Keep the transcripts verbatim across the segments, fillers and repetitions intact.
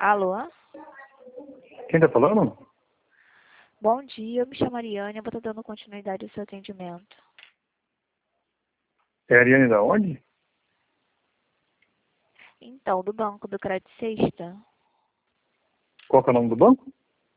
Alô? Quem tá falando? Bom dia, eu me chamo Ariane, eu vou estar dando continuidade ao seu atendimento. É a Ariane da onde? Então, do banco do Crédito Sexta. Qual que é o nome do banco?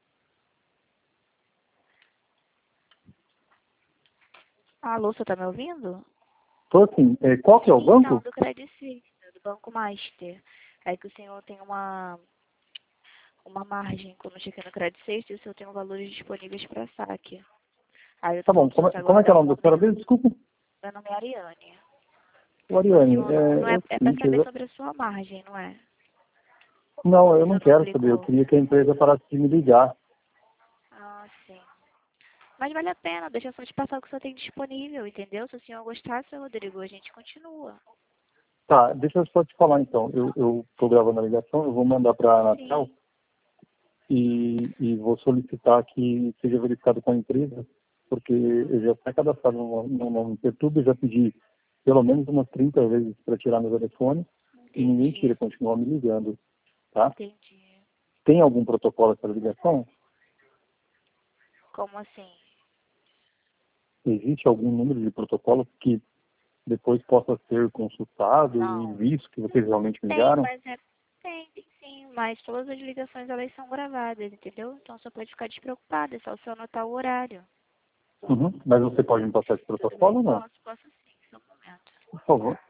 Alô, você tá me ouvindo? Tô assim, é, qual que é o Então, banco? do Crédito Sexta, do Banco Master. É que o senhor tem uma, uma margem, quando eu cheguei no Crédito Sexta, o senhor tem valores disponíveis para saque. Aí eu Tá tô bom, falando como pra é, você como é que é aguardar o um nome da senhora momento. mesmo? Desculpa. Meu nome é Ariane. Ô, O Ariane, senhor não, não é, é, é o é para seguinte, saber eu- sobre a sua margem, não é? não, O eu não senhor não quero saber, eu clicou. queria que a empresa parasse de me ligar. Ah, sim. Mas vale a pena, deixa eu só te passar o que o senhor tem disponível, entendeu? Se o senhor gostar, seu Rodrigo, a gente continua. Tá, deixa eu só te falar então, eu, eu tô gravando a ligação, eu vou mandar pra Anatel Sim. e, e vou solicitar que seja verificado com a empresa, porque eu já fui cadastrado no, no nome Perturba, eu já pedi pelo menos umas trinta vezes para tirar meu telefone e ninguém Entendi, tira, continua me ligando, tá? entendi. Tem algum protocolo para ligação? Como assim? Existe algum número de protocolo que depois possa ser consultado e Não. visto que vocês realmente me Tem, ligaram? mas é. Tem, tem sim, mas todas as ligações elas são gravadas, entendeu? Então você pode ficar despreocupado, é só o senhor anotar o horário. Uhum. Mas você pode me passar esse Tudo bem? protocolo ou não? Posso, posso sim, só um momento. Por favor.